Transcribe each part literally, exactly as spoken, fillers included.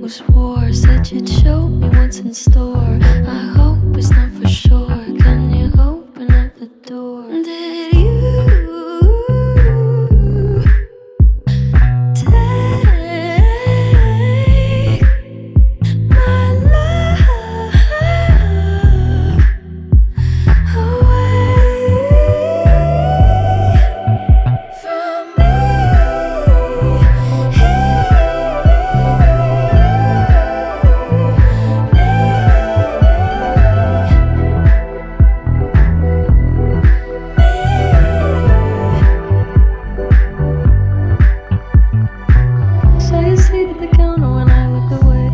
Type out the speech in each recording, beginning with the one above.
was war. Said you'd show me what's in store. I hope it's not for sure. Can you open up the door? Did you take my love away from me? So you sleep at the counter when I look away.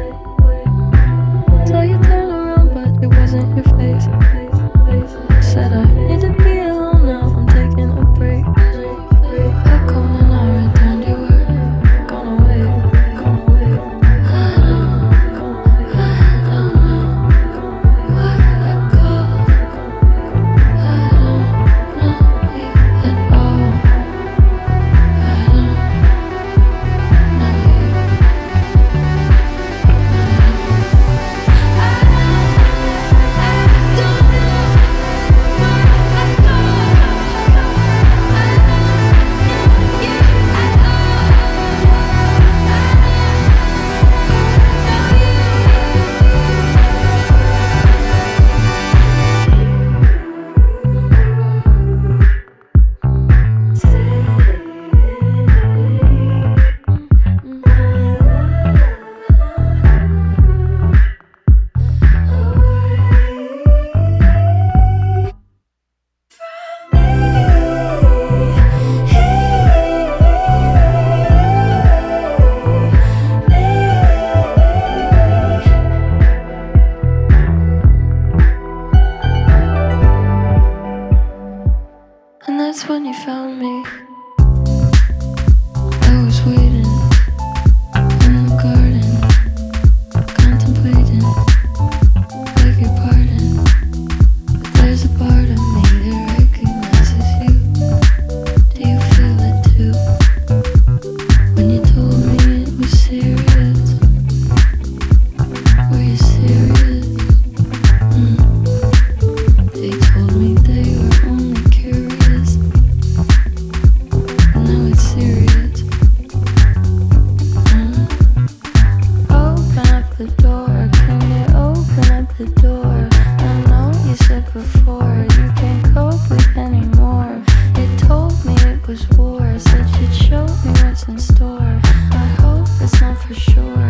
So you turn around, but it wasn't your face. Said I need to be alone now, I'm taking a break. How come when I returned you were gone away? I don't, I don't know what I call. I don't know you at all. I don't know you. And that's when you found me. I was waiting in the garden, contemplating, beg your pardon. But there's a part of me that recognizes you. Do you feel it too? When you told me it was serious, were you serious? Mm. They told me they were only curious, but now it's serious. Mm. Open up the door, can you open up the door? I know you said before you can't cope with anymore. They told me it was war, said you'd show me what's in store. I hope it's not for sure.